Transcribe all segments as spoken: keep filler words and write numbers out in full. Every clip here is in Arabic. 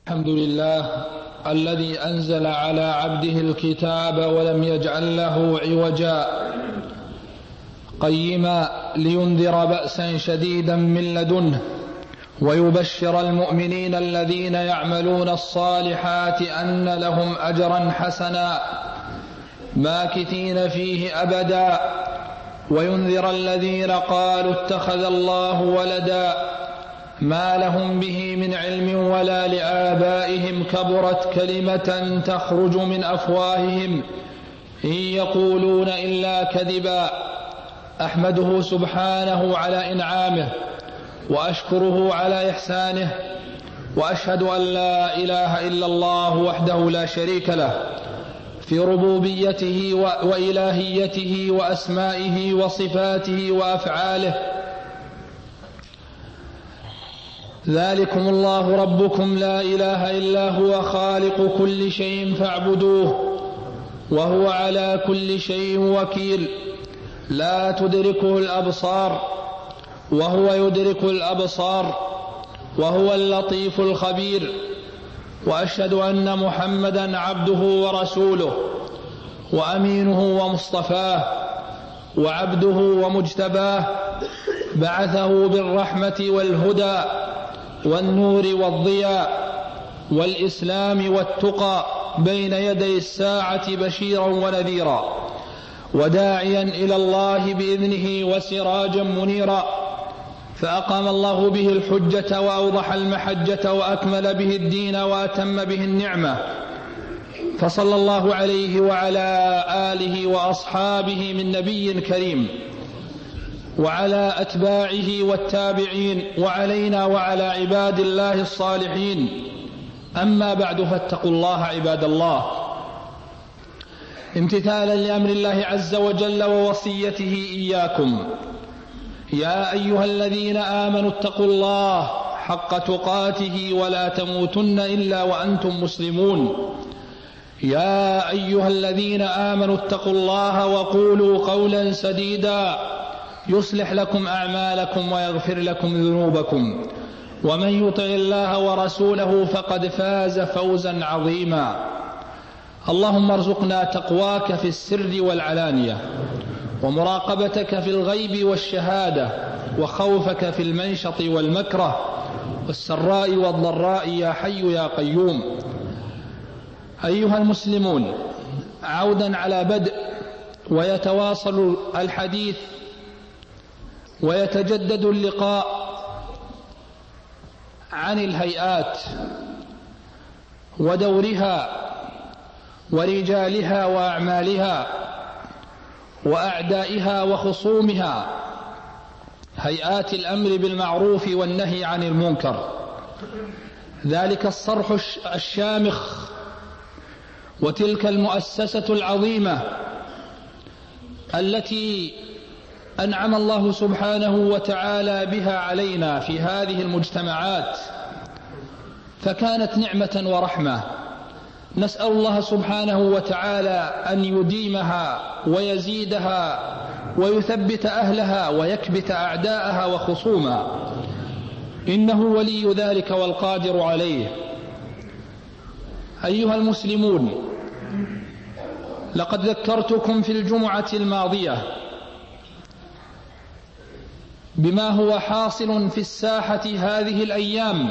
الحمد لله الذي أنزل على عبده الكتاب ولم يجعل له عوجا قيما لينذر بأسا شديدا من لدنه ويبشر المؤمنين الذين يعملون الصالحات أن لهم أجرا حسنا ماكثين فيه أبدا وينذر الذين قالوا اتخذ الله ولدا ما لهم به من علم ولا لآبائهم كبرت كلمة تخرج من أفواههم إن يقولون إلا كذبا. أحمده سبحانه على إنعامه وأشكره على إحسانه وأشهد أن لا إله إلا الله وحده لا شريك له في ربوبيته وإلهيته وأسمائه وصفاته وأفعاله. ذلكم الله ربكم لا إله إلا هو خالق كل شيء فاعبدوه وهو على كل شيء وكيل لا تدركه الأبصار وهو يدرك الأبصار وهو اللطيف الخبير. وأشهد أن محمدا عبده ورسوله وأمينه ومصطفاه وعبده ومجتباه بعثه بالرحمة والهدى والنور والضياء والإسلام والتقى بين يدي الساعة بشيرا ونذيرا وداعيا إلى الله بإذنه وسراجا منيرا. فأقام الله به الحجة وأوضح المحجة وأكمل به الدين وأتم به النعمة. فصلى الله عليه وعلى آله وأصحابه من نبي كريم وعلى أتباعه والتابعين وعلينا وعلى عباد الله الصالحين. أما بعد فاتقوا الله عباد الله امتثالا لأمر الله عز وجل ووصيته إياكم. يا أيها الذين آمنوا اتقوا الله حق تقاته ولا تموتن إلا وأنتم مسلمون. يا أيها الذين آمنوا اتقوا الله وقولوا قولا سديدا يصلح لكم أعمالكم ويغفر لكم ذنوبكم ومن يطع الله ورسوله فقد فاز فوزا عظيما. اللهم ارزقنا تقواك في السر والعلانية ومراقبتك في الغيب والشهادة وخوفك في المنشط والمكره والسراء والضراء يا حي يا قيوم. أيها المسلمون، عودا على بدء ويتواصل الحديث ويتجدد اللقاء عن الهيئات ودورها ورجالها وأعمالها وأعدائها وخصومها، هيئات الأمر بالمعروف والنهي عن المنكر. ذلك الصرح الشامخ وتلك المؤسسة العظيمة التي أنعم الله سبحانه وتعالى بها علينا في هذه المجتمعات، فكانت نعمة ورحمة. نسأل الله سبحانه وتعالى أن يديمها ويزيدها ويثبت أهلها ويكبت أعداءها وخصومها، إنه ولي ذلك والقادر عليه. أيها المسلمون، لقد ذكرتكم في الجمعة الماضية بما هو حاصل في الساحة هذه الأيام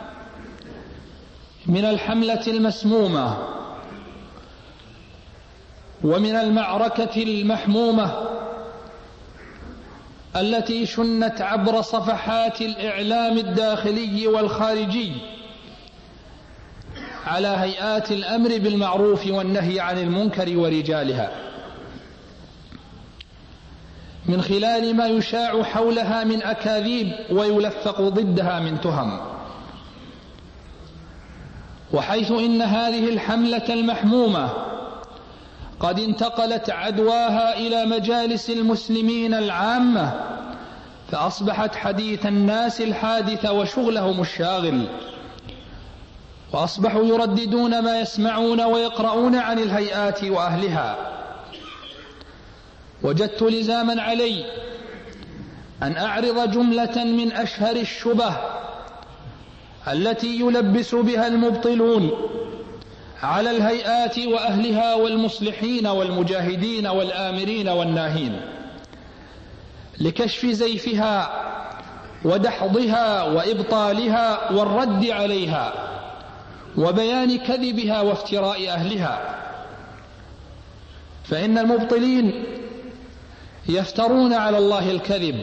من الحملة المسمومة ومن المعركة المحمومة التي شنت عبر صفحات الإعلام الداخلي والخارجي على هيئات الأمر بالمعروف والنهي عن المنكر ورجالها، من خلال ما يشاع حولها من أكاذيب ويلفق ضدها من تهم. وحيث إن هذه الحملة المحمومة قد انتقلت عدواها إلى مجالس المسلمين العامة، فأصبحت حديث الناس الحادث وشغلهم الشاغل، وأصبحوا يرددون ما يسمعون ويقرؤون عن الهيئات وأهلها. وجدت لزاما علي أن أعرض جملة من أشهر الشبه التي يلبس بها المبطلون على الهيئات وأهلها والمصلحين والمجاهدين والآمرين والناهين لكشف زيفها ودحضها وإبطالها والرد عليها وبيان كذبها وافتراء أهلها. فإن المبطلين يفترون على الله الكذب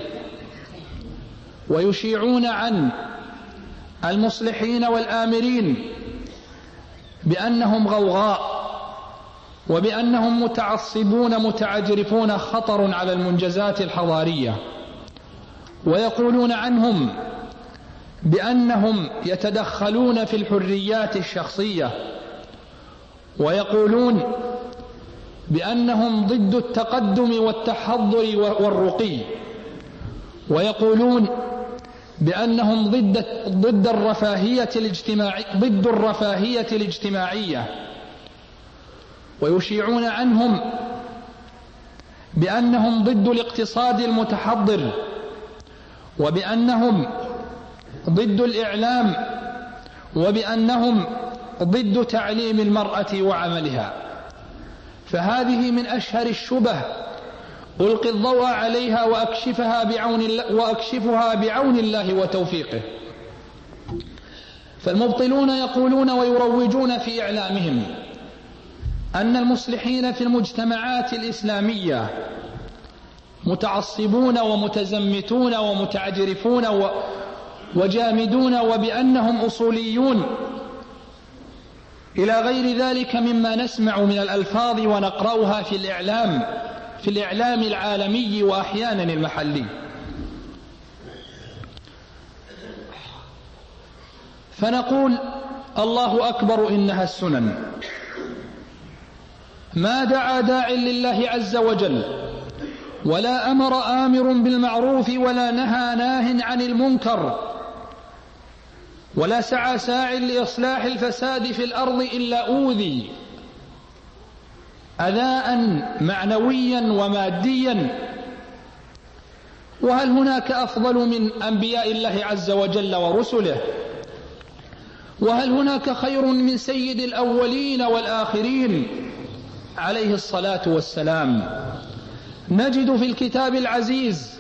ويشيعون عن المصلحين والآمرين بأنهم غوغاء وبأنهم متعصبون متعجرفون خطر على المنجزات الحضارية، ويقولون عنهم بأنهم يتدخلون في الحريات الشخصية، ويقولون بأنهم ضد التقدم والتحضر والرقي، ويقولون بأنهم ضد ضد الرفاهية الاجتماعية ضد الرفاهية الاجتماعية، ويشيعون عنهم بأنهم ضد الاقتصاد المتحضر، وبأنهم ضد الإعلام، وبأنهم ضد تعليم المرأة وعملها. فهذه من أشهر الشبه ألقي الضوء عليها وأكشفها بعون الله, وأكشفها بعون الله وتوفيقه. فالمبطلون يقولون ويروجون في إعلامهم أن المصلحين في المجتمعات الإسلامية متعصبون ومتزمتون ومتعجرفون وجامدون، وبأنهم أصوليون إلى غير ذلك مما نسمع من الألفاظ ونقرأها في الإعلام في الإعلام العالمي وأحيانا المحلي. فنقول الله أكبر إنها السنن. ما دعا داع لله عز وجل ولا أمر آمر بالمعروف ولا نهى ناه عن المنكر ولا سعى ساع لإصلاح الفساد في الأرض إلا أوذي أذاء معنويا وماديا. وهل هناك أفضل من أنبياء الله عز وجل ورسله؟ وهل هناك خير من سيد الأولين والآخرين عليه الصلاة والسلام؟ نجد في الكتاب العزيز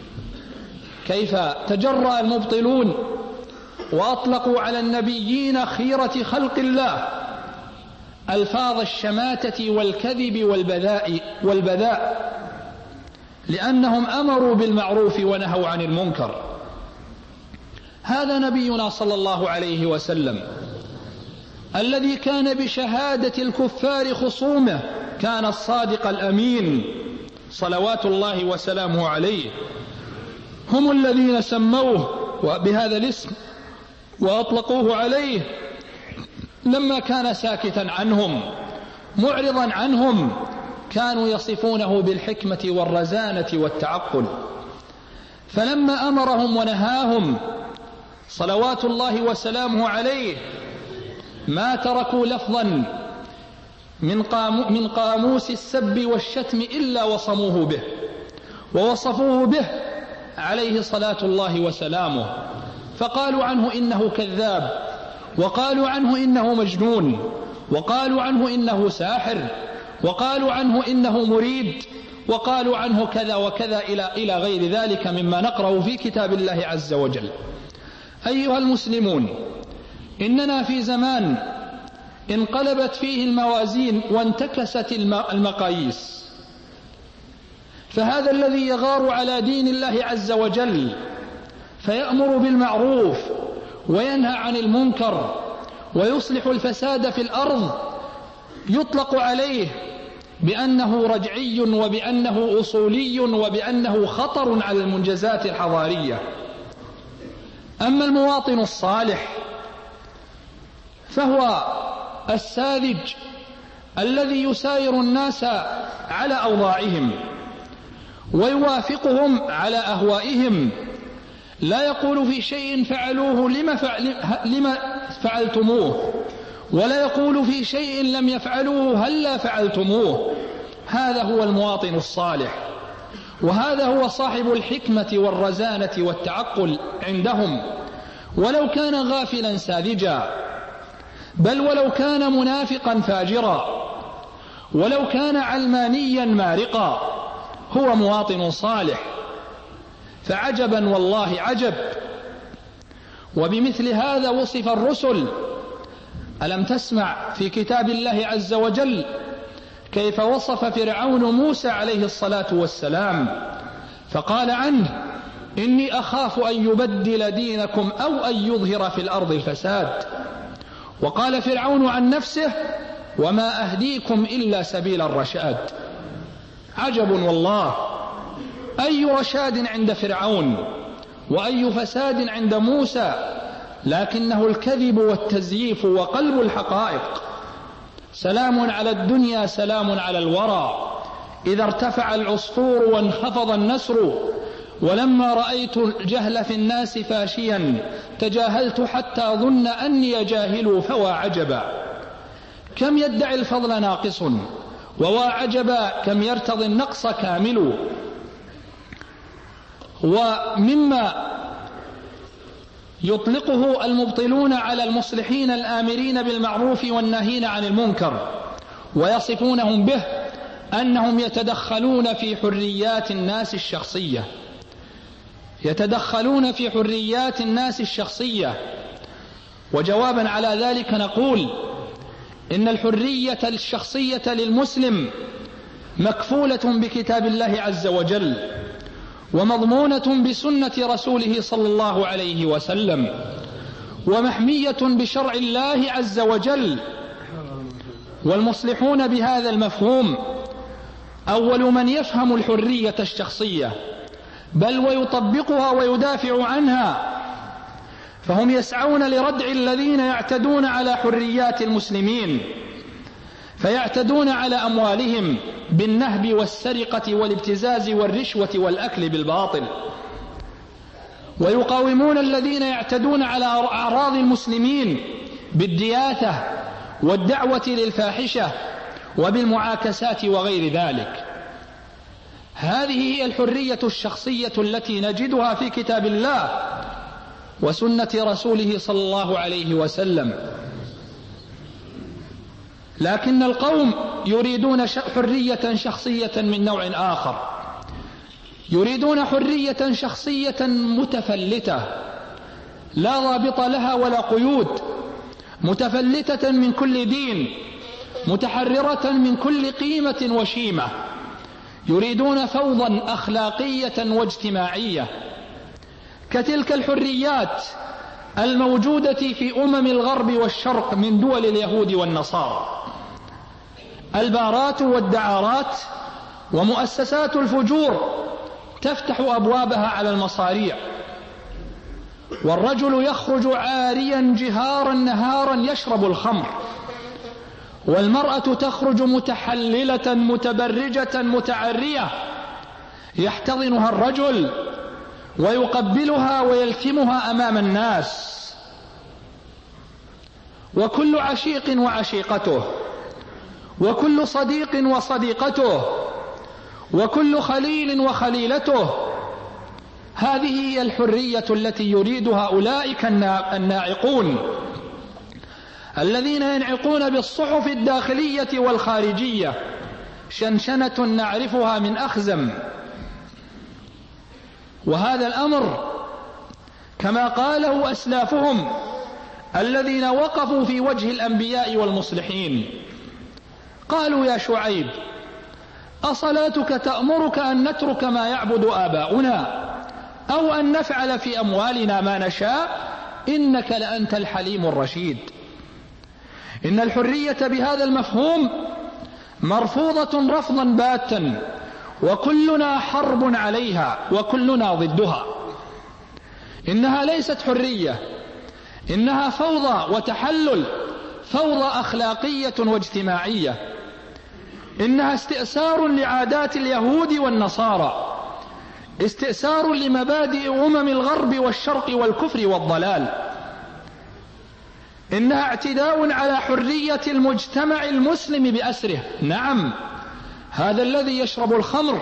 كيف تجرأ المبطلون وأطلقوا على النبيين خيرة خلق الله ألفاظ الشماتة والكذب والبذاء, والبذاء لأنهم أمروا بالمعروف ونهوا عن المنكر. هذا نبينا صلى الله عليه وسلم الذي كان بشهادة الكفار خصومه كان الصادق الأمين صلوات الله وسلامه عليه. هم الذين سموه بهذا الاسم وأطلقوه عليه لما كان ساكتا عنهم معرضا عنهم، كانوا يصفونه بالحكمة والرزانة والتعقل. فلما أمرهم ونهاهم صلوات الله وسلامه عليه ما تركوا لفظا من, قامو من قاموس السب والشتم إلا وصموه به ووصفوه به عليه صلاة الله وسلامه. فقالوا عنه إنه كذاب، وقالوا عنه إنه مجنون، وقالوا عنه إنه ساحر، وقالوا عنه إنه مريد، وقالوا عنه كذا وكذا إلى إلى غير ذلك مما نقرأ في كتاب الله عز وجل. أيها المسلمون، إننا في زمان انقلبت فيه الموازين وانتكست المقاييس، فهذا الذي يغار على دين الله عز وجل فيأمر بالمعروف وينهى عن المنكر ويصلح الفساد في الأرض يطلق عليه بأنه رجعي وبأنه أصولي وبأنه خطر على المنجزات الحضارية. أما المواطن الصالح فهو الساذج الذي يساير الناس على أوضاعهم ويوافقهم على أهوائهم، لا يقول في شيء فعلوه لما, فعل لما فعلتموه، ولا يقول في شيء لم يفعلوه هلا فعلتموه. هذا هو المواطن الصالح، وهذا هو صاحب الحكمة والرزانة والتعقل عندهم، ولو كان غافلا ساذجا، بل ولو كان منافقا فاجرا، ولو كان علمانيا مارقا، هو مواطن صالح. فعجبا والله عجب. وبمثل هذا وصف الرسل. ألم تسمع في كتاب الله عز وجل كيف وصف فرعون موسى عليه الصلاة والسلام؟ فقال عنه: إني أخاف أن يبدل دينكم أو أن يظهر في الأرض الفساد. وقال فرعون عن نفسه: وما أهديكم إلا سبيل الرشاد. عجب والله، أي رشاد عند فرعون وأي فساد عند موسى، لكنه الكذب والتزييف وقلب الحقائق. سلام على الدنيا سلام على الورى، إذا ارتفع العصفور وانخفض النسر، ولما رأيت الجهل في الناس فاشيا تجاهلت حتى ظن أني جاهل، فوا عجبا كم يدعي الفضل ناقص، ووا عجبا كم يرتضي النقص كامل. ومما يطلقه المبطلون على المصلحين الآمرين بالمعروف والناهين عن المنكر ويصفونهم به أنهم يتدخلون في حريات الناس الشخصية يتدخلون في حريات الناس الشخصية وجوابا على ذلك نقول إن الحرية الشخصية للمسلم مكفولة بكتاب الله عز وجل، ومضمونة بسنة رسوله صلى الله عليه وسلم، ومحمية بشرع الله عز وجل. والمصلحون بهذا المفهوم أول من يفهم الحرية الشخصية بل ويطبقها ويدافع عنها، فهم يسعون لردع الذين يعتدون على حريات المسلمين، فيعتدون على أموالهم بالنهب والسرقة والابتزاز والرشوة والأكل بالباطل، ويقاومون الذين يعتدون على أعراض المسلمين بالدياثة والدعوة للفاحشة وبالمعاكسات وغير ذلك. هذه هي الحرية الشخصية التي نجدها في كتاب الله وسنة رسوله صلى الله عليه وسلم. لكن القوم يريدون حرية شخصية من نوع آخر، يريدون حرية شخصية متفلتة لا ضابط لها ولا قيود، متفلتة من كل دين، متحررة من كل قيمة وشيمة. يريدون فوضى أخلاقية واجتماعية كتلك الحريات الموجودة في أمم الغرب والشرق من دول اليهود والنصارى. البارات والدعارات ومؤسسات الفجور تفتح أبوابها على المصاريع، والرجل يخرج عاريا جهارا نهارا يشرب الخمر، والمرأة تخرج متحللة متبرجة متعرية يحتضنها الرجل ويقبلها ويلثمها أمام الناس، وكل عشيق وعشيقته، وكل صديق وصديقته، وكل خليل وخليلته. هذه هي الحرية التي يريدها أولئك الناعقون الذين ينعقون بالصحف الداخلية والخارجية شنشنة نعرفها من أخزم. وهذا الأمر كما قاله أسلافهم الذين وقفوا في وجه الأنبياء والمصلحين، قالوا: يا شعيب، أصلاتك تأمرك أن نترك ما يعبد آباؤنا أو أن نفعل في أموالنا ما نشاء؟ إنك لأنت الحليم الرشيد. إن الحرية بهذا المفهوم مرفوضة رفضا باتا، وكلنا حرب عليها وكلنا ضدها. إنها ليست حرية، إنها فوضى وتحلل، فوضى أخلاقية واجتماعية. إنها استئثار لعادات اليهود والنصارى، استئثار لمبادئ أمم الغرب والشرق والكفر والضلال. إنها اعتداء على حرية المجتمع المسلم بأسره. نعم، هذا الذي يشرب الخمر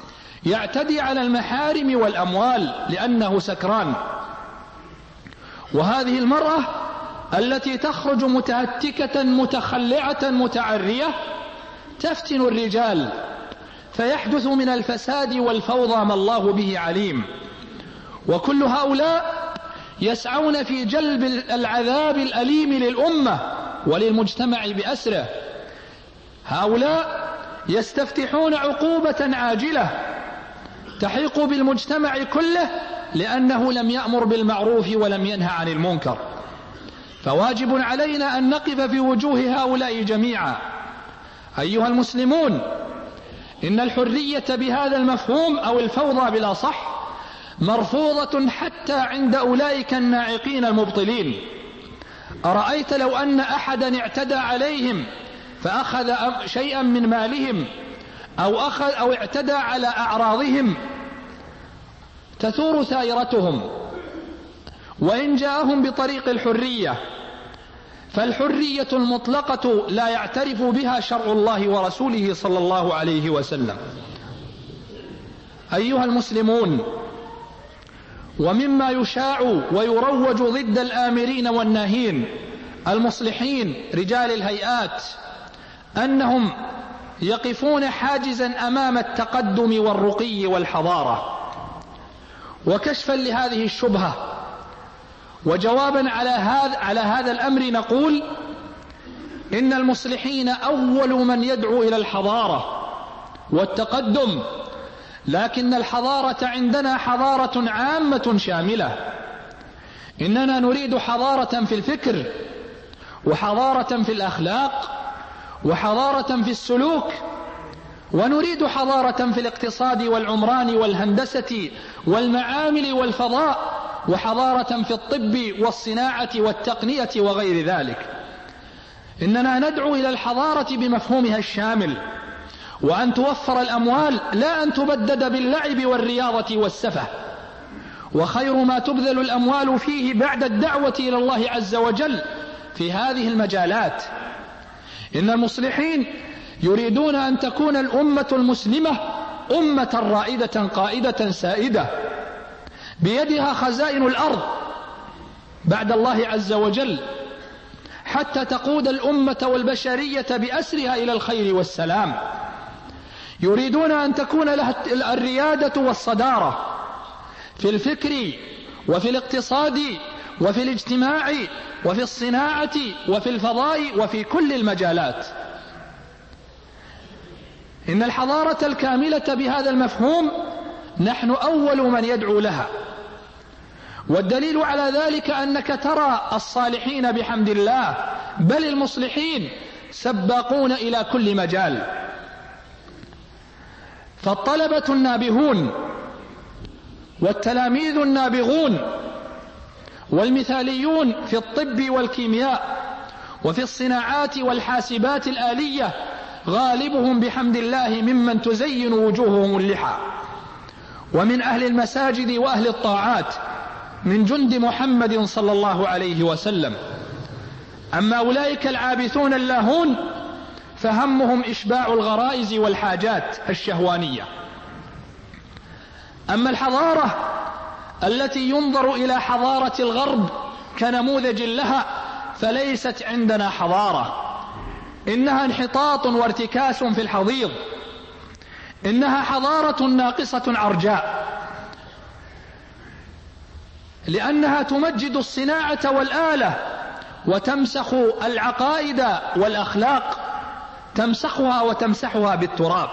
يعتدي على المحارم والأموال لأنه سكران، وهذه المرأة التي تخرج متهتكة متخلعة متعرية تفتن الرجال، فيحدث من الفساد والفوضى ما الله به عليم. وكل هؤلاء يسعون في جلب العذاب الأليم للأمة وللمجتمع بأسره. هؤلاء يستفتحون عقوبة عاجلة تحيق بالمجتمع كله لأنه لم يأمر بالمعروف ولم ينهى عن المنكر. فواجب علينا أن نقف في وجوه هؤلاء جميعا. أيها المسلمون، إن الحرية بهذا المفهوم أو الفوضى بالأصح مرفوضة حتى عند أولئك الناعقين المبطلين. أرأيت لو أن أحدا اعتدى عليهم فأخذ شيئا من مالهم أو, أخذ أو اعتدى على أعراضهم تثور ثائرتهم، وإن جاءهم بطريق الحرية، فالحرية المطلقة لا يعترف بها شرع الله ورسوله صلى الله عليه وسلم. أيها المسلمون، ومما يشاع ويروج ضد الآمرين والناهين المصلحين رجال الهيئات أنهم يقفون حاجزا أمام التقدم والرقي والحضارة. وكشفا لهذه الشبهة وجوابا على هذا على هذا الأمر نقول إن المصلحين أول من يدعو إلى الحضارة والتقدم، لكن الحضارة عندنا حضارة عامة شاملة. إننا نريد حضارة في الفكر، وحضارة في الأخلاق، وحضارة في السلوك، ونريد حضارة في الاقتصاد والعمران والهندسة والمعامل والفضاء، وحضارة في الطب والصناعة والتقنية وغير ذلك. إننا ندعو إلى الحضارة بمفهومها الشامل، وأن توفر الأموال لا أن تبدد باللعب والرياضة والسفه. وخير ما تبذل الأموال فيه بعد الدعوة إلى الله عز وجل في هذه المجالات. إن المصلحين يريدون أن تكون الأمة المسلمة أمة رائدة قائدة سائدة بيدها خزائن الأرض بعد الله عز وجل، حتى تقود الأمة والبشرية بأسرها إلى الخير والسلام. يريدون أن تكون لها الريادة والصدارة في الفكر وفي الاقتصاد وفي الاجتماع وفي الصناعة وفي الفضاء وفي كل المجالات. إن الحضارة الكاملة بهذا المفهوم نحن أول من يدعو لها، والدليل على ذلك أنك ترى الصالحين بحمد الله بل المصلحين سباقون إلى كل مجال. فالطلبة النابهون والتلاميذ النابغون والمثاليون في الطب والكيمياء وفي الصناعات والحاسبات الآلية غالبهم بحمد الله ممن تزين وجوههم اللحى، ومن أهل المساجد وأهل الطاعات من جند محمد صلى الله عليه وسلم. أما أولئك العابثون اللاهون فهمهم إشباع الغرائز والحاجات الشهوانية. أما الحضارة التي ينظر إلى حضارة الغرب كنموذج لها فليست عندنا حضارة، إنها انحطاط وارتكاس في الحضيض، إنها حضارة ناقصة عرجاء، لأنها تمجد الصناعة والآلة وتمسخ العقائد والأخلاق، تمسخها وتمسحها بالتراب.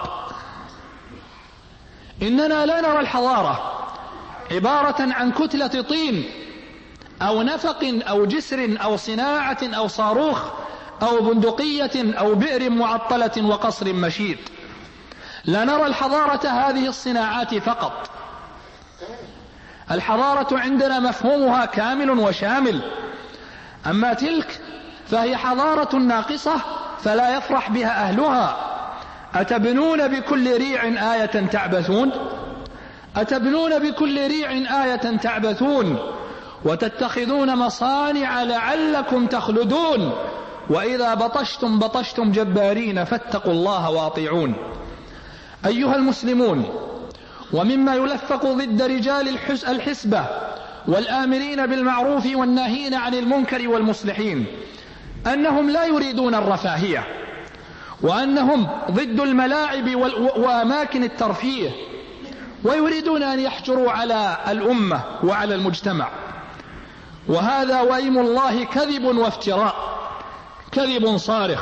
إننا لا نرى الحضارة عبارة عن كتلة طين أو نفق أو جسر أو صناعة أو صاروخ أو بندقية أو بئر معطلة وقصر مشيد. لا نرى الحضارة هذه الصناعات فقط. الحضارة عندنا مفهومها كامل وشامل. أما تلك فهي حضارة ناقصة فلا يفرح بها أهلها. أتبنون بكل ريع آية تعبثون أتبنون بكل ريع آية تعبثون وتتخذون مصانع لعلكم تخلدون وإذا بطشتم بطشتم جبارين فاتقوا الله واطيعون. أيها المسلمون، ومما يلفق ضد رجال الحسبة والآمرين بالمعروف والناهين عن المنكر والمصلحين أنهم لا يريدون الرفاهية، وأنهم ضد الملاعب وأماكن الترفيه، ويريدون أن يحجروا على الأمة وعلى المجتمع. وهذا وأيم الله كذب وافتراء، كذب صارخ.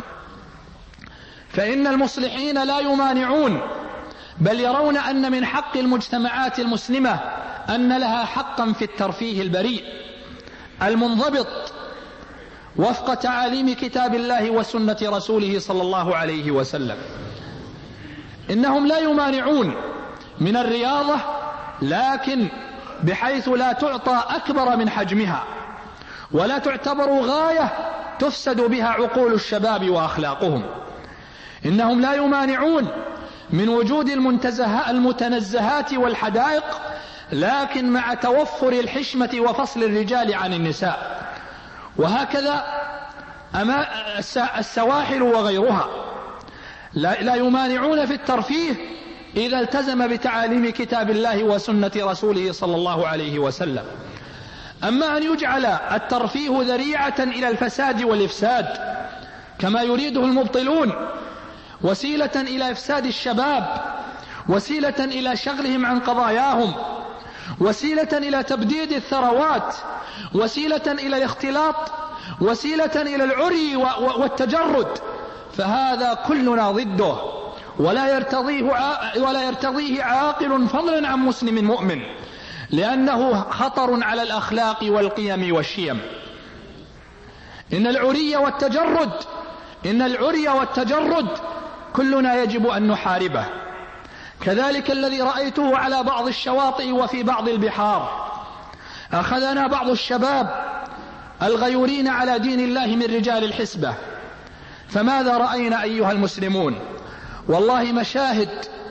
فإن المصلحين لا يمانعون، بل يرون أن من حق المجتمعات المسلمة أن لها حقا في الترفيه البريء المنضبط وفق تعاليم كتاب الله وسنة رسوله صلى الله عليه وسلم. إنهم لا يمانعون من الرياضة، لكن بحيث لا تعطى أكبر من حجمها، ولا تعتبر غاية تفسد بها عقول الشباب وأخلاقهم. إنهم لا يمانعون من وجود المتنزهات والحدائق، لكن مع توفر الحشمة وفصل الرجال عن النساء. وهكذا أما السواحل وغيرها لا يمانعون في الترفيه إذا التزم بتعاليم كتاب الله وسنة رسوله صلى الله عليه وسلم. أما أن يجعل الترفيه ذريعة إلى الفساد والإفساد كما يريده المبطلون، وسيلة إلى إفساد الشباب، وسيلة إلى شغلهم عن قضاياهم، وسيلة إلى تبديد الثروات، وسيلة إلى الاختلاط، وسيلة إلى العري والتجرد، فهذا كلنا ضده، ولا يرتضيه ولا يرتضيه عاقل فضلا عن مسلم مؤمن، لأنه خطر على الأخلاق والقيم والشيم. إن العري والتجرد إن العري والتجرد كلنا يجب أن نحاربه، كذلك الذي رأيته على بعض الشواطئ وفي بعض البحار. أخذنا بعض الشباب الغيورين على دين الله من رجال الحسبة، فماذا رأينا أيها المسلمون؟ والله مشاهد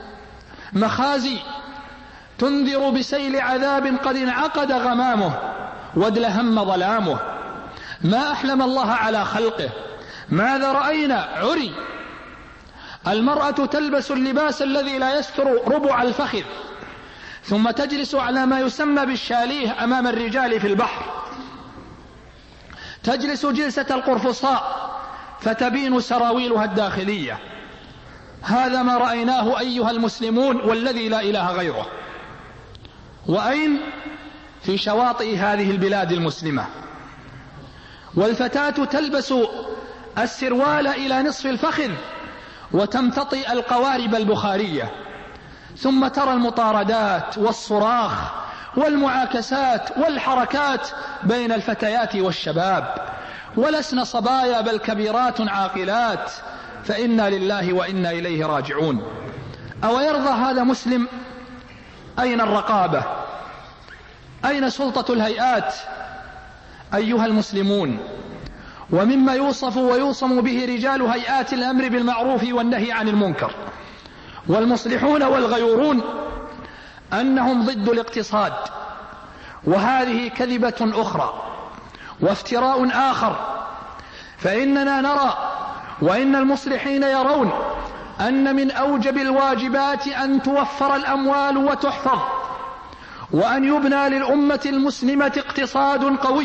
مخازي تنذر بسيل عذاب قد انعقد غمامه وادلهم ظلامه. ما أحلم الله على خلقه. ماذا رأينا؟ عري. المرأة تلبس اللباس الذي لا يستر ربع الفخذ، ثم تجلس على ما يسمى بالشاليه أمام الرجال في البحر، تجلس جلسة القرفصاء فتبين سراويلها الداخلية. هذا ما رأيناه أيها المسلمون والذي لا إله غيره. وأين؟ في شواطئ هذه البلاد المسلمة. والفتاة تلبس السروال إلى نصف الفخذ وتمتطئ القوارب البخارية، ثم ترى المطاردات والصراخ والمعاكسات والحركات بين الفتيات والشباب، ولسن صبايا بل كبيرات عاقلات، فإنا لله وإنا إليه راجعون. أو يرضى هذا مسلم؟ أين الرقابة؟ أين سلطة الهيئات؟ أيها المسلمون، ومما يوصف ويوصم به رجال هيئات الأمر بالمعروف والنهي عن المنكر والمصلحون والغيورون أنهم ضد الاقتصاد، وهذه كذبة أخرى وافتراء آخر. فإننا نرى وإن المصلحين يرون أن من أوجب الواجبات أن توفر الأموال وتحفظ، وأن يبنى للأمة المسلمة اقتصاد قوي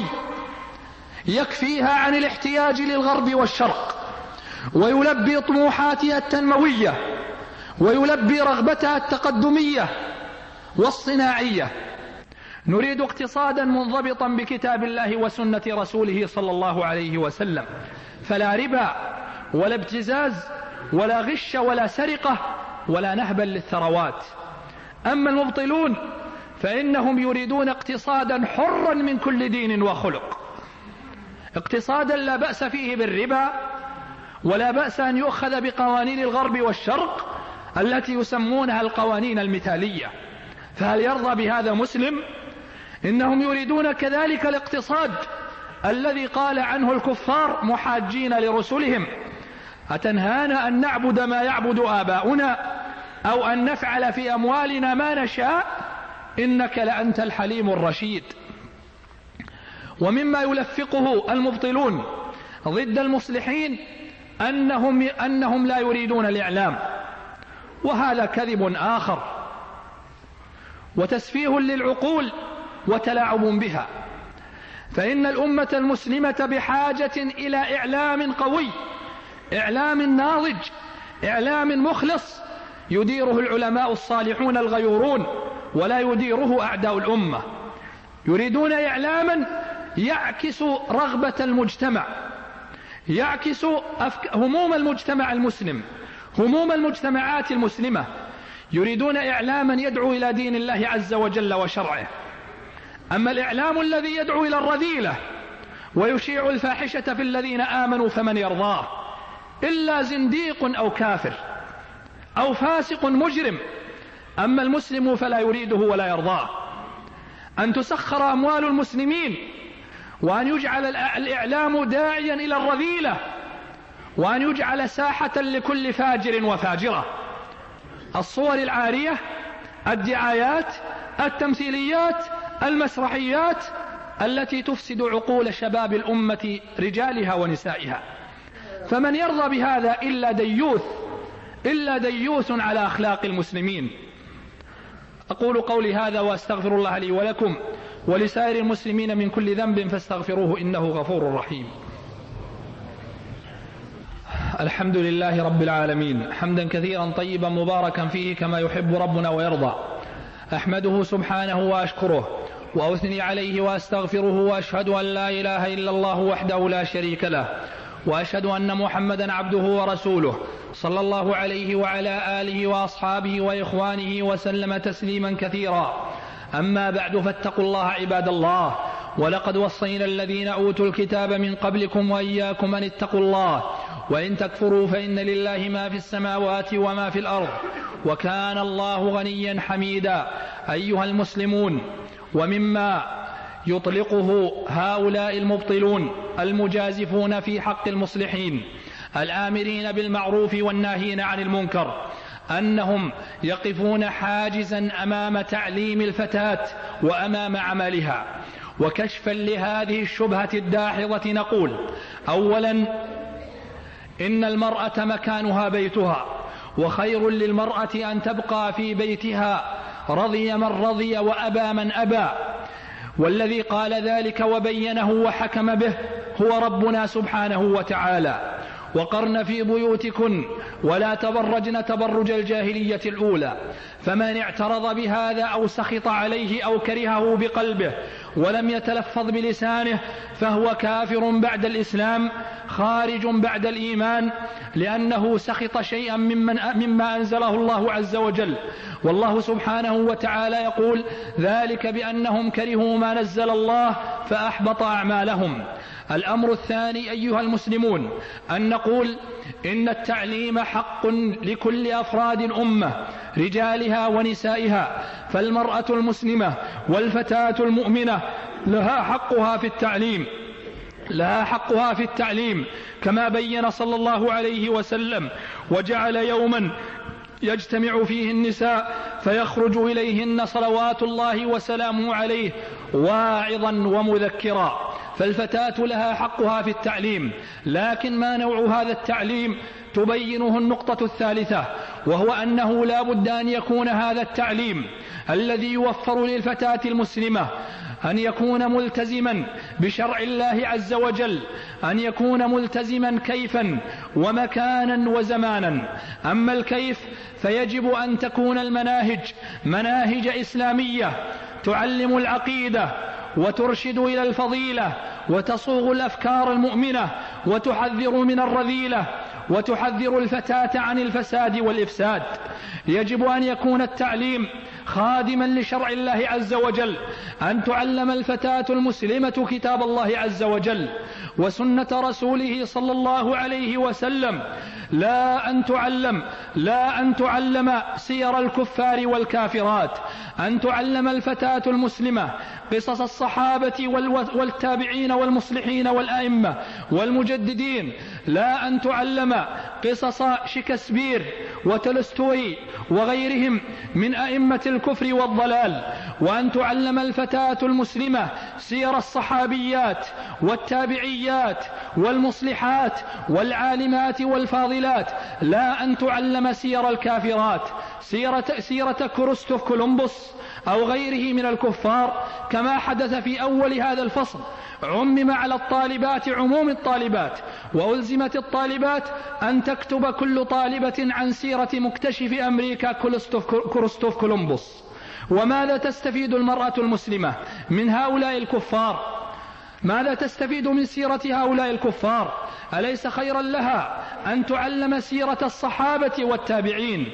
يكفيها عن الاحتياج للغرب والشرق، ويلبي طموحاتها التنموية، ويلبي رغبتها التقدمية والصناعية. نريد اقتصادا منضبطا بكتاب الله وسنة رسوله صلى الله عليه وسلم، فلا ربا ولا ابتزاز ولا غش ولا سرقة ولا نهبا للثروات. أما المبطلون فإنهم يريدون اقتصادا حرا من كل دين وخلق، اقتصادا لا بأس فيه بالربا، ولا بأس أن يؤخذ بقوانين الغرب والشرق التي يسمونها القوانين المثالية. فهل يرضى بهذا مسلم؟ إنهم يريدون كذلك الاقتصاد الذي قال عنه الكفار محاجين لرسلهم: أتنهانا أن نعبد ما يعبد آباؤنا أو أن نفعل في أموالنا ما نشاء إنك لأنت الحليم الرشيد. ومما يلفقه المبطلون ضد المصلحين أنهم, أنهم لا يريدون الإعلام، وهذا كذب آخر وتسفيه للعقول وتلاعب بها، فإن الأمة المسلمة بحاجة إلى إعلام قوي، إعلام ناضج، إعلام مخلص يديره العلماء الصالحون الغيورون ولا يديره أعداء الأمة. يريدون إعلاما يعكس رغبة المجتمع، يعكس هموم المجتمع المسلم، هموم المجتمعات المسلمة. يريدون إعلاما يدعو إلى دين الله عز وجل وشرعه. أما الإعلام الذي يدعو إلى الرذيلة ويشيع الفاحشة في الذين آمنوا فمن يرضاه إلا زنديق أو كافر أو فاسق مجرم. أما المسلم فلا يريده ولا يرضاه. أن تسخر أموال المسلمين، وأن يجعل الإعلام داعيا إلى الرذيلة، وأن يجعل ساحة لكل فاجر وفاجرة. الصور العارية، الدعايات، التمثيليات، المسرحيات التي تفسد عقول شباب الأمة رجالها ونسائها. فمن يرضى بهذا إلا ديوث، إلا ديوث على أخلاق المسلمين. أقول قولي هذا وأستغفر الله لي ولكم ولسائر المسلمين من كل ذنب فاستغفروه إنه غفور رحيم. الحمد لله رب العالمين، حمدا كثيرا طيبا مباركا فيه كما يحب ربنا ويرضى. أحمده سبحانه وأشكره وأثني عليه وأستغفره، وأشهد أن لا إله إلا الله وحده لا شريك له، وأشهد أن محمدا عبده ورسوله صلى الله عليه وعلى آله وأصحابه وإخوانه وسلم تسليما كثيرا. أما بعد، فاتقوا الله عباد الله، ولقد وصينا الذين أوتوا الكتاب من قبلكم وإياكم أن اتقوا الله، وإن تكفروا فإن لله ما في السماوات وما في الأرض، وكان الله غنيا حميدا. أيها المسلمون، ومما يطلقه هؤلاء المبطلون المجازفون في حق المصلحين الآمرين بالمعروف والناهين عن المنكر أنهم يقفون حاجزا أمام تعليم الفتاة وأمام عملها. وكشفا لهذه الشبهة الداحضة نقول: أولا، إن المرأة مكانها بيتها، وخير للمرأة أن تبقى في بيتها رضي من رضي وأبى من أبى، والذي قال ذلك وبينه وحكم به هو ربنا سبحانه وتعالى: وقرن في بيوتكن ولا تبرجن تبرج الجاهلية الأولى. فمن اعترض بهذا أو سخط عليه أو كرهه بقلبه ولم يتلفظ بلسانه فهو كافر بعد الإسلام، خارج بعد الإيمان، لأنه سخط شيئا ممن مما أنزله الله عز وجل. والله سبحانه وتعالى يقول: ذلك بأنهم كرهوا ما نزل الله فأحبط أعمالهم. الأمر الثاني أيها المسلمون، أن نقول إن التعليم حق لكل أفراد الأمة رجالها ونسائها، فالمرأة المسلمة والفتاة المؤمنة لها حقها في التعليم، لها حقها في التعليم كما بين صلى الله عليه وسلم: وجعل يوما يجتمع فيه النساء فيخرج إليهن صلوات الله وسلامه عليه واعظا ومذكرا. فالفتاة لها حقها في التعليم، لكن ما نوع هذا التعليم تبينه النقطة الثالثة، وهو أنه لا بد أن يكون هذا التعليم الذي يوفر للفتاة المسلمة أن يكون ملتزما بشرع الله عز وجل، أن يكون ملتزما كيفا ومكانا وزمانا. أما الكيف فيجب أن تكون المناهج مناهج إسلامية تعلم العقيدة وترشد إلى الفضيلة وتصوغ الأفكار المؤمنة وتحذر من الرذيلة وتحذر الفتاة عن الفساد والإفساد. يجب أن يكون التعليم خادما لشرع الله عز وجل، أن تعلم الفتاة المسلمة كتاب الله عز وجل وسنة رسوله صلى الله عليه وسلم، لا أن تعلم لا أن تعلم سير الكفار والكافرات، أن تعلم الفتاة المسلمة قصص الصحابة والتابعين والمصلحين والأئمة والمجددين، لا أن تعلم قصص شكسبير وتولستوي وغيرهم من أئمة الكفر والضلال، وأن تعلم الفتاة المسلمة سير الصحابيات والتابعيات والمصلحات والعالمات والفاضلات، لا أن تعلم سير الكافرات، سيرة, سيرة كريستوف كولومبوس أو غيره من الكفار، كما حدث في أول هذا الفصل عمم على الطالبات عموم الطالبات، وألزمت الطالبات أن تكتب كل طالبة عن سيرة مكتشف أمريكا كريستوف كولومبوس. وماذا تستفيد المرأة المسلمة من هؤلاء الكفار؟ ماذا تستفيد من سيرة هؤلاء الكفار؟ أليس خيرا لها أن تعلم سيرة الصحابة والتابعين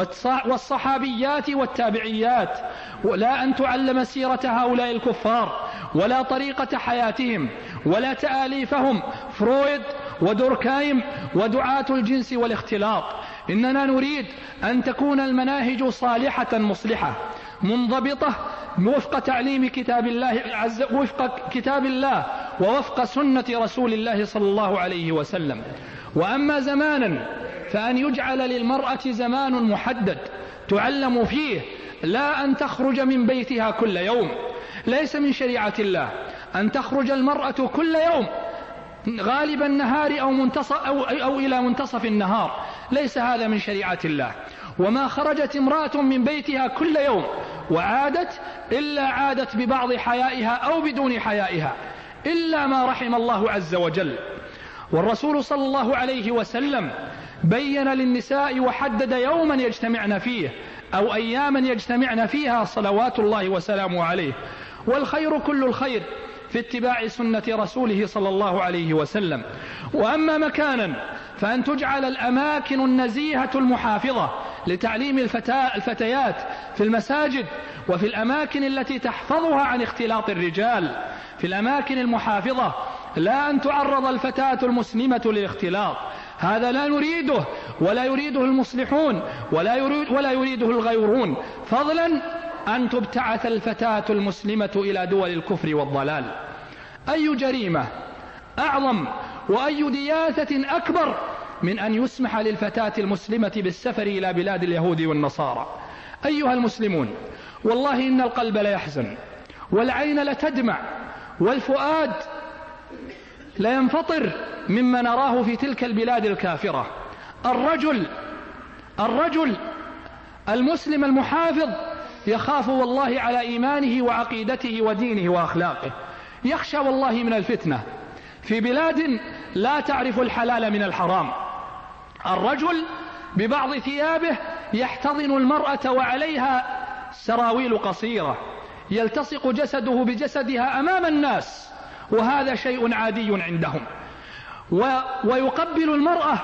والصحابيات والتابعيات، ولا أن تعلم سيرة هؤلاء الكفار ولا طريقة حياتهم ولا تآليفهم، فرويد ودوركايم ودعاة الجنس والاختلاط. إننا نريد أن تكون المناهج صالحة مصلحة منضبطة وفق تعليم كتاب الله عز وفق كتاب الله ووفق سنة رسول الله صلى الله عليه وسلم. وأما زمانا فأن يجعل للمرأة زمان محدد تعلم فيه، لا أن تخرج من بيتها كل يوم. ليس من شريعة الله أن تخرج المرأة كل يوم غالب النهار أو, منتصف أو, أو إلى منتصف النهار، ليس هذا من شريعة الله. وما خرجت امرأة من بيتها كل يوم وعادت إلا عادت ببعض حيائها أو بدون حيائها، إلا ما رحم الله عز وجل. والرسول صلى الله عليه وسلم بين للنساء وحدد يوما يجتمعن فيه أو أياما يجتمعن فيها صلوات الله وسلامه عليه. والخير كل الخير في اتباع سنة رسوله صلى الله عليه وسلم. وأما مكانا فأن تجعل الأماكن النزيهة المحافظة لتعليم الفتيات في المساجد وفي الأماكن التي تحفظها عن اختلاط الرجال، في الأماكن المحافظة، لا أن تعرض الفتاة المسلمة للاختلاط. هذا لا نريده ولا يريده المصلحون ولا, يريد ولا يريده الغيرون، فضلا أن تبتعث الفتاة المسلمة إلى دول الكفر والضلال. أي جريمة أعظم وأي دياثة أكبر من أن يسمح للفتاة المسلمة بالسفر إلى بلاد اليهود والنصارى؟ أيها المسلمون، والله إن القلب ليحزن والعين لتدمع والفؤاد لينفطر مما نراه في تلك البلاد الكافرة. الرجل الرجل المسلم المحافظ يخاف والله على إيمانه وعقيدته ودينه وأخلاقه، يخشى والله من الفتنة في بلاد لا تعرف الحلال من الحرام. الرجل ببعض ثيابه يحتضن المرأة وعليها سراويل قصيرة، يلتصق جسده بجسدها أمام الناس، وهذا شيء عادي عندهم. ويقبل المرأة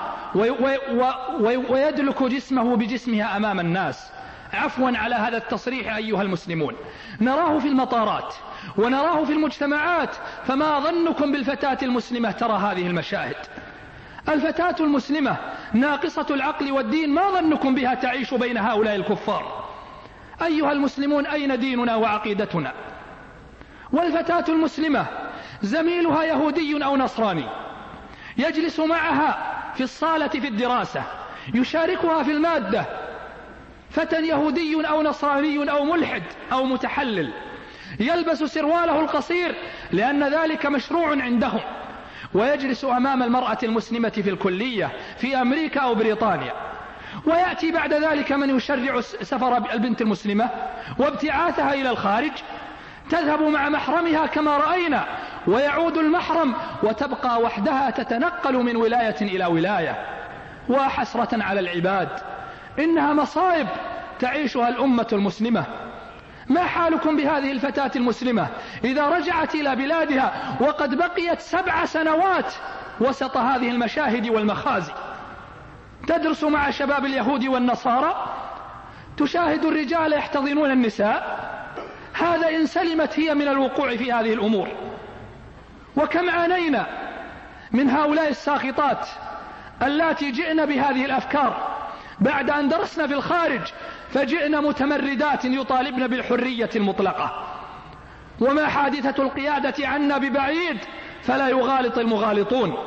ويدلك جسمه بجسمها أمام الناس. عفوا على هذا التصريح أيها المسلمون، نراه في المطارات ونراه في المجتمعات، فما ظنكم بالفتاة المسلمة ترى هذه المشاهد؟ الفتاة المسلمة ناقصة العقل والدين، ما ظنكم بها تعيش بين هؤلاء الكفار؟ أيها المسلمون، أين ديننا وعقيدتنا؟ والفتاة المسلمة زميلها يهودي أو نصراني يجلس معها في الصالة في الدراسة، يشاركها في المادة، فتى يهودي أو نصراني أو ملحد أو متحلل يلبس سرواله القصير لأن ذلك مشروع عندهم، ويجلس أمام المرأة المسلمة في الكلية في أمريكا أو بريطانيا، ويأتي بعد ذلك من يشرع سفر البنت المسلمة وابتعاثها إلى الخارج، تذهب مع محرمها كما رأينا، ويعود المحرم وتبقى وحدها تتنقل من ولاية إلى ولاية. وحسرة على العباد، إنها مصائب تعيشها الأمة المسلمة. ما حالكم بهذه الفتاة المسلمة إذا رجعت إلى بلادها وقد بقيت سبع سنوات وسط هذه المشاهد والمخازي؟ تدرس مع شباب اليهود والنصارى، تشاهد الرجال يحتضنون النساء. هذا إن سلمت هي من الوقوع في هذه الأمور. وكم عانينا من هؤلاء الساخطات اللاتي جئن بهذه الأفكار بعد أن درسنا في الخارج، فجئنا متمردات يطالبن بالحرية المطلقة. وما حادثة القيادة عنا ببعيد، فلا يغالط المغالطون.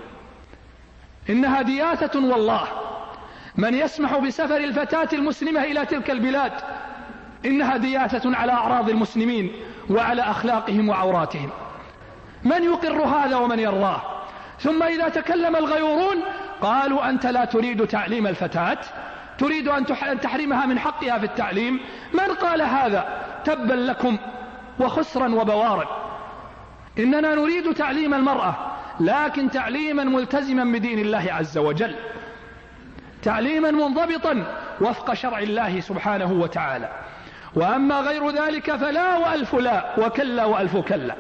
إنها دياثة والله من يسمح بسفر الفتاة المسلمة إلى تلك البلاد، إنها دياثة على أعراض المسلمين وعلى أخلاقهم وعوراتهم. من يقر هذا ومن يرضاه؟ ثم إذا تكلم الغيورون قالوا أنت لا تريد تعليم الفتاة، تريد أن تحرمها من حقها في التعليم. من قال هذا؟ تبا لكم وخسرا وبوارا. إننا نريد تعليم المرأة، لكن تعليما ملتزما بدين الله عز وجل، تعليما منضبطا وفق شرع الله سبحانه وتعالى. وأما غير ذلك فلا وألف لا وكلا وألف كلا.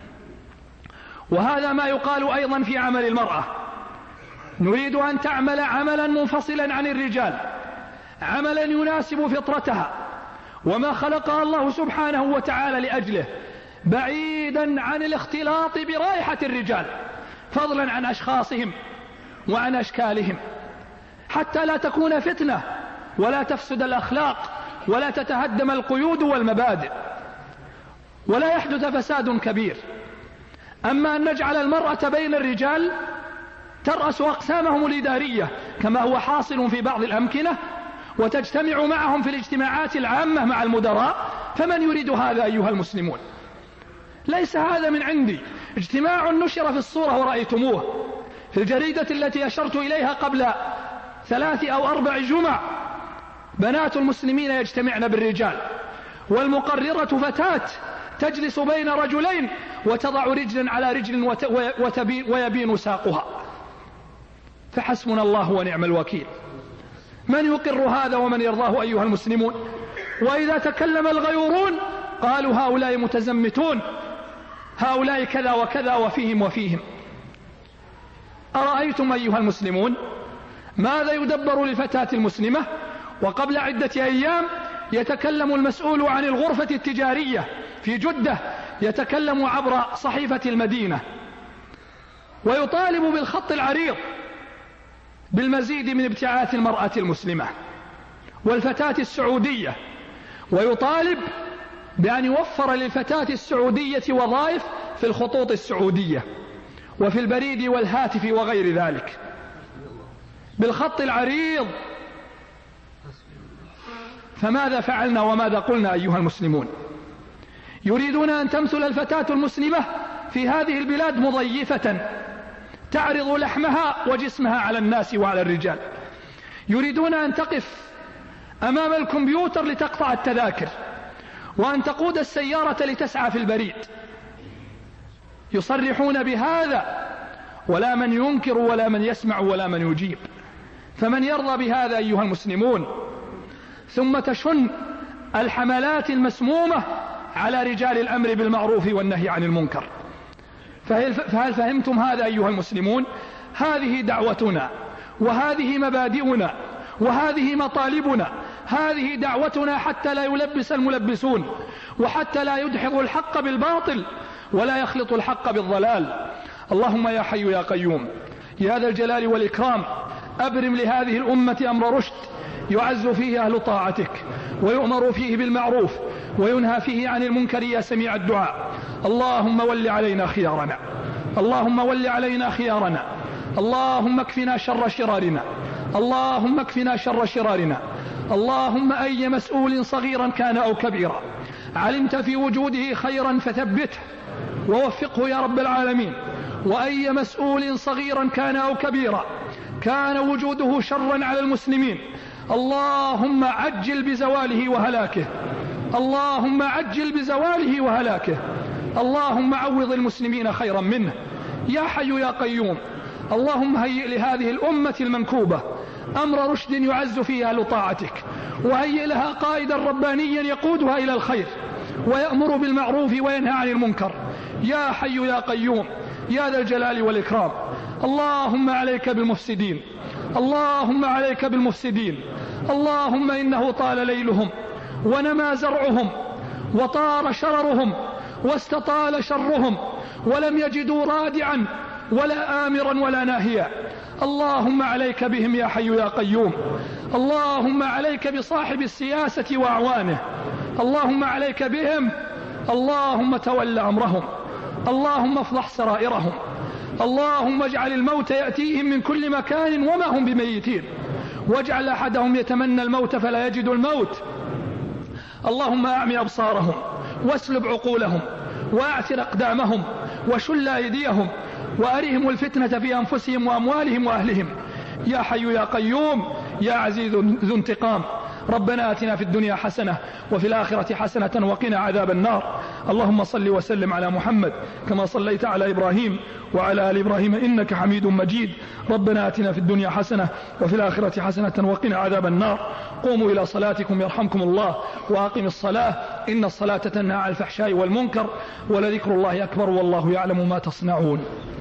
وهذا ما يقال أيضا في عمل المرأة. نريد أن تعمل عملا منفصلا عن الرجال، عملا يناسب فطرتها وما خلقها الله سبحانه وتعالى لأجله، بعيدا عن الاختلاط برائحة الرجال، فضلا عن أشخاصهم وعن أشكالهم، حتى لا تكون فتنة ولا تفسد الأخلاق ولا تتهدم القيود والمبادئ ولا يحدث فساد كبير. أما أن نجعل المرأة بين الرجال ترأس أقسامهم الإدارية كما هو حاصل في بعض الأمكنة، وتجتمع معهم في الاجتماعات العامة مع المدراء، فمن يريد هذا أيها المسلمون؟ ليس هذا من عندي، اجتماع نشر في الصورة ورأيتموه في الجريدة التي أشرت إليها قبل ثلاث أو أربع جمع، بنات المسلمين يجتمعن بالرجال، والمقررة فتاة تجلس بين رجلين وتضع رجلا على رجل ويبين ساقها، فحسبنا الله ونعم الوكيل. من يقر هذا ومن يرضاه أيها المسلمون؟ وإذا تكلم الغيورون قالوا هؤلاء متزمتون، هؤلاء كذا وكذا وفيهم وفيهم. أرأيتم أيها المسلمون ماذا يدبر للفتاة المسلمة؟ وقبل عدة أيام يتكلم المسؤول عن الغرفة التجارية في جدة، يتكلم عبر صحيفة المدينة ويطالب بالخط العريض بالمزيد من ابتعاث المرأة المسلمة والفتاة السعودية، ويطالب بأن يوفر للفتاة السعودية وظائف في الخطوط السعودية وفي البريد والهاتف وغير ذلك بالخط العريض. فماذا فعلنا وماذا قلنا أيها المسلمون؟ يريدون أن تمثل الفتاة المسلمة في هذه البلاد مضيفة تعرض لحمها وجسمها على الناس وعلى الرجال. يريدون أن تقف أمام الكمبيوتر لتقطع التذاكر، وأن تقود السيارة لتسعى في البريد. يصرحون بهذا ولا من ينكر ولا من يسمع ولا من يجيب. فمن يرضى بهذا أيها المسلمون؟ ثم تشن الحملات المسمومة على رجال الأمر بالمعروف والنهي عن المنكر. فهل فهمتم هذا أيها المسلمون؟ هذه دعوتنا وهذه مبادئنا وهذه مطالبنا، هذه دعوتنا حتى لا يلبس الملبسون، وحتى لا يدحض الحق بالباطل ولا يخلط الحق بالضلال. اللهم يا حي يا قيوم يا ذا الجلال والإكرام أبرم لهذه الأمة أمر رشد يعز فيه أهل طاعتك ويؤمر فيه بالمعروف وينهى فيه عن المنكر يا سميع الدعاء. اللهم ول علينا خيارنا، اللهم ول علينا خيارنا، اللهم اكفنا شر شرارنا، اللهم اكفنا شر شرارنا. اللهم أي مسؤول صغيرا كان أو كبيرا علمت في وجوده خيرا فثبته ووفقه يا رب العالمين، وأي مسؤول صغيرا كان أو كبيرا كان وجوده شرا على المسلمين اللهم عجل بزواله وهلاكه، اللهم عجل بزواله وهلاكه، اللهم عوض المسلمين خيرا منه يا حي يا قيوم. اللهم هيئ لهذه الأمة المنكوبة أمر رشد يعز فيه أهل طاعتك، وهيئ لها قائدا ربانيا يقودها إلى الخير ويأمر بالمعروف وينهى عن المنكر يا حي يا قيوم يا ذا الجلال والإكرام. اللهم عليك بالمفسدين، اللهم عليك بالمفسدين، اللهم إنه طال ليلهم ونمى زرعهم وطار شررهم واستطال شرهم ولم يجدوا رادعا ولا آمرا ولا ناهيا. اللهم عليك بهم يا حي يا قيوم، اللهم عليك بصاحب السياسة وأعوانه، اللهم عليك بهم، اللهم تول أمرهم، اللهم افضح سرائرهم، اللهم اجعل الموت يأتيهم من كل مكان وما هم بميتين، واجعل أحدهم يتمنى الموت فلا يجد الموت. اللهم أعمي أبصارهم واسلب عقولهم وأعثر أقدامهم وشل أيديهم وأرهم الفتنة في أنفسهم وأموالهم وأهلهم يا حي يا قيوم يا عزيز ذو انتقام. ربنا آتنا في الدنيا حسنة وفي الآخرة حسنة وقنا عذاب النار. اللهم صل وسلم على محمد كما صليت على إبراهيم وعلى آل إبراهيم إنك حميد مجيد. ربنا آتنا في الدنيا حسنة وفي الآخرة حسنة وقنا عذاب النار. قوموا إلى صلاتكم يرحمكم الله وأقم الصلاة إن الصلاة تنهى عن الفحشاء والمنكر ولذكر الله أكبر والله يعلم ما تصنعون.